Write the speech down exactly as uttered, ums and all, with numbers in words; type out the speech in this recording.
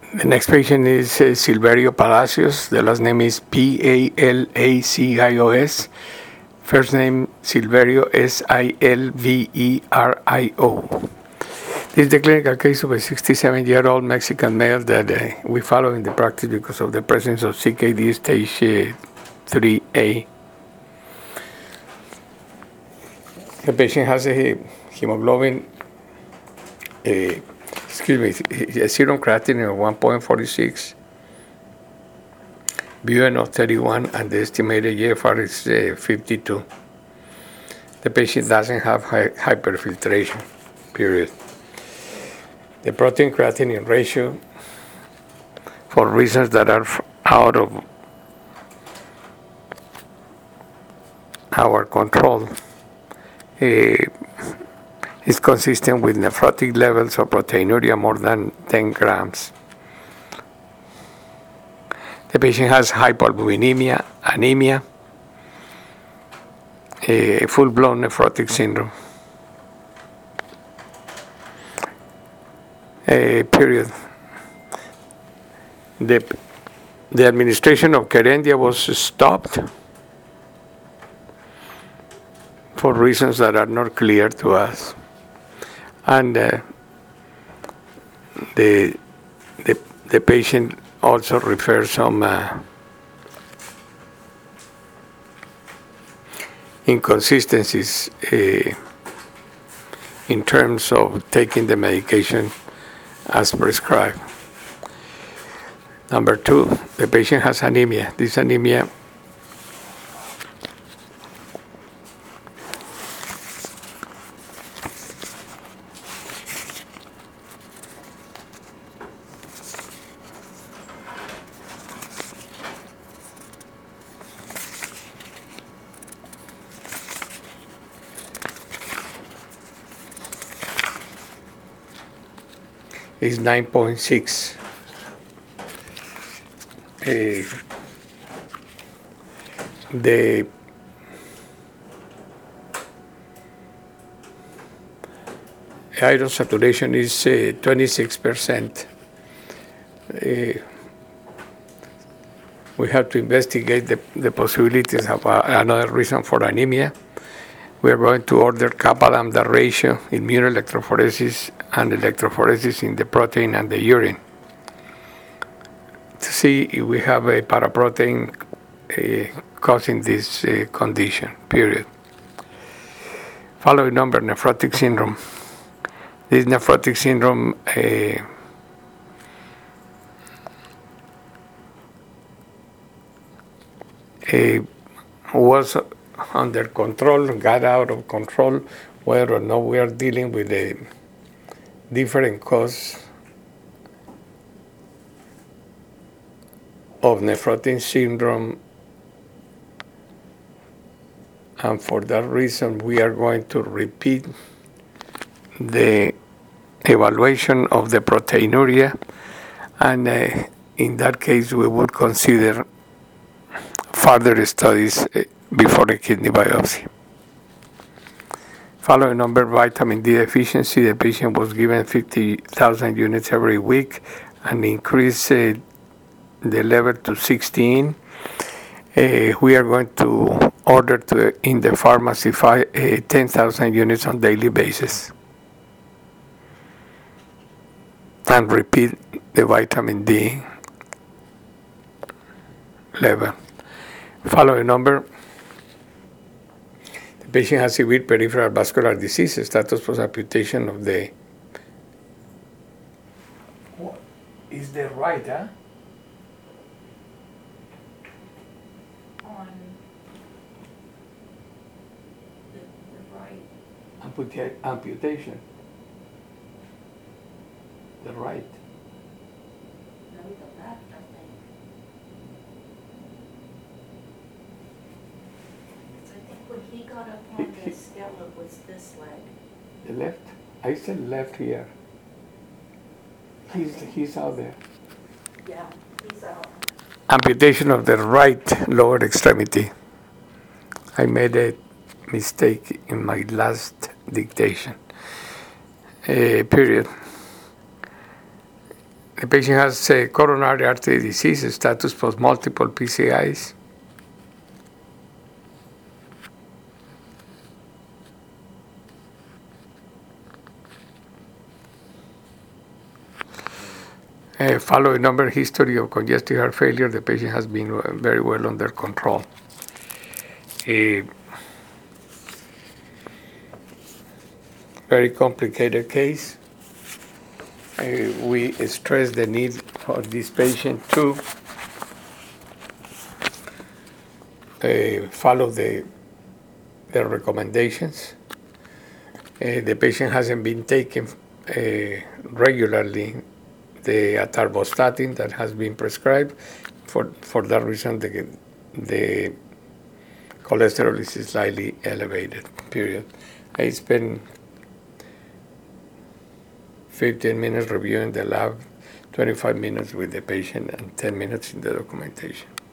The next patient is uh, Silverio Palacios. The last name is P A L A C I O S. First name Silverio, S I L V E R I O. This is the clinical case of a sixty-seven-year-old Mexican male that uh, we follow in the practice because of the presence of C K D stage uh, three A. The patient has a hemoglobin, uh, excuse me, a serum creatinine of one point four six, B U N of thirty-one, and the estimated G F R is uh, fifty-two. The patient doesn't have hy- hyperfiltration, period. The protein creatinine ratio, for reasons that are out of our control, uh, is consistent with nephrotic levels of proteinuria more than ten grams. The patient has hypoalbuminemia, anemia, a full-blown nephrotic syndrome. A period. The, the administration of Kerendia was stopped for reasons that are not clear to us. And uh, the, the, the patient also refers some uh, inconsistencies uh, in terms of taking the medication as prescribed. Number two, the patient has anemia. This anemia is nine point six. Uh, the iron saturation is uh, twenty-six percent. Uh, we have to investigate the, the possibilities of uh, another reason for anemia. We are going to order kappa lambda ratio, immunoelectrophoresis, and electrophoresis in the protein and the urine to see if we have a paraprotein uh, causing this uh, condition, period. Following number, nephrotic syndrome. This nephrotic syndrome uh, uh, was under control, got out of control, whether or not we are dealing with a different cause of nephrotic syndrome, and for that reason we are going to repeat the evaluation of the proteinuria, and uh, in that case we would consider further studies uh, before a kidney biopsy. Following number, vitamin D deficiency, the patient was given fifty thousand units every week and increased uh, the level to sixteen. Uh, we are going to order to in the pharmacy five, uh, ten thousand units on daily basis and repeat the vitamin D level. Following number, the patient has severe peripheral vascular disease, status post amputation of the. What is the right, huh? On the, the right. Amputa- amputation. The right. No, the left, I think. So I think when he got up on He- the scale, it was this leg. The left? I said left here. He's, he's out there. Yeah, he's out. Amputation of the right lower extremity. I made a mistake in my last dictation. Uh, period. The patient has uh, coronary artery disease, status post multiple P C Is. Uh, following number history of congestive heart failure, the patient has been uh, very well under control. A very complicated case. Uh, we stress the need for this patient to uh, follow the, the recommendations. Uh, the patient hasn't been taken uh, regularly the atorvastatin that has been prescribed. For for that reason, the, the cholesterol is slightly elevated, period. I spent fifteen minutes reviewing the lab, twenty-five minutes with the patient, and ten minutes in the documentation.